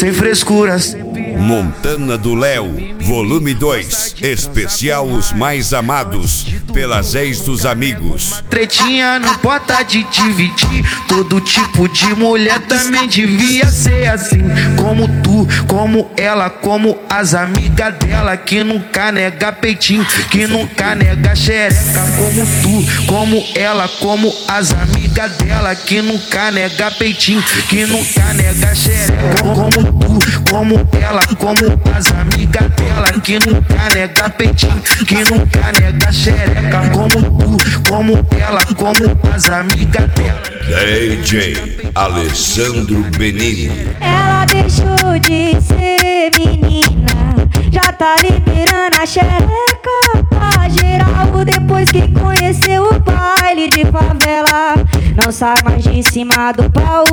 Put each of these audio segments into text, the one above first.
sem frescuras. Montana do Léo, volume 2, especial Os Mais Amados, pelas ex dos amigos. Tretinha não pode de dividir, todo tipo de mulher também devia ser assim. Como tu, como ela, como as amigas dela, que nunca nega peitinho, que nunca nega xereca. Como tu, como ela, como as amigas dela, que nunca nega peitinho, que nunca nega xereca. Como tu, como ela, como as amigas dela, que nunca nega peitinho, que nunca nega xereca. Como tu, como ela, como as amigas dela. DJ Alessandro Benini. Ela deixou de ser menina, já tá liberando a xereca pra geral. Depois que conheceu o baile de favela, não sai mais de cima do pau.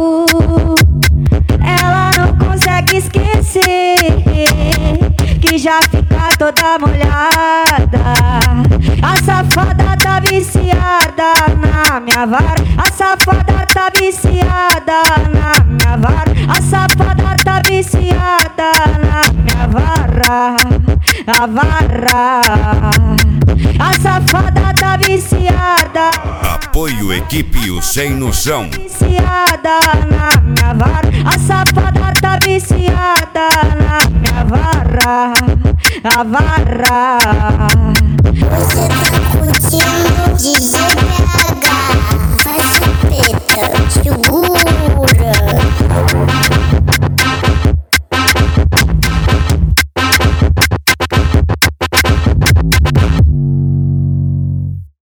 Ela não consegue esquecer que já fica toda molhada. A safada tá viciada na minha vara. A safada tá viciada na minha vara. A safada tá viciada na minha vara. A vara. A safada tá viciada. Apoio equipe O Sem Noção. Viciada na minha vara. A safada tá viciada na minha vara. A vara. Você tá curtindo DJ BH.